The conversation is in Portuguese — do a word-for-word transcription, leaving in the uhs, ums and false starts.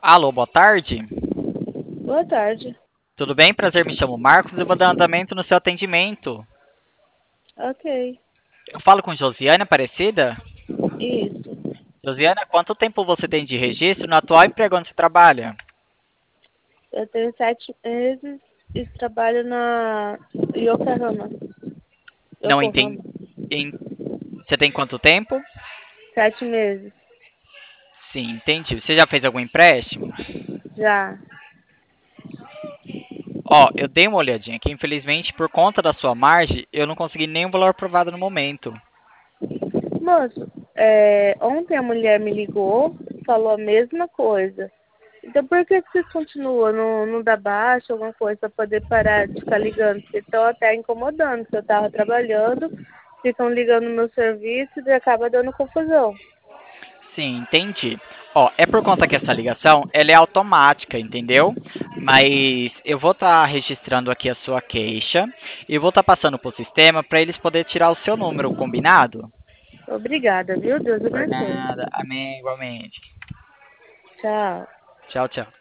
Alô, boa tarde. Boa tarde. Tudo bem? Prazer, me chamo Marcos e vou dar andamento no seu atendimento. Ok. Eu falo com Josiane Aparecida? Isso. Josiane, quanto tempo você tem de registro no atual emprego onde você trabalha? Eu tenho sete meses e trabalho na Yokohama. Não entendi. Yokohama. Você tem quanto tempo? Sete meses. Sim, entendi. Você já fez algum empréstimo? Já. Ó, eu dei uma olhadinha aqui. Infelizmente, por conta da sua margem, eu não consegui nenhum valor aprovado no momento. Moço, é, ontem a mulher me ligou, falou a mesma coisa. Então por que, que vocês continuam? Não, não dá baixa, alguma coisa, para poder parar de ficar ligando? Porque estão até incomodando, porque eu estava trabalhando, ficam ligando no meu serviço e acaba dando confusão. Sim, entendi. Ó, é por conta que essa ligação, ela é automática, entendeu? Mas eu vou estar registrando aqui a sua queixa e vou estar passando para o sistema para eles poderem tirar o seu número, combinado? Obrigada, viu? Deus Por abençoe. nada. Amém, igualmente. Tchau. Tchau, tchau.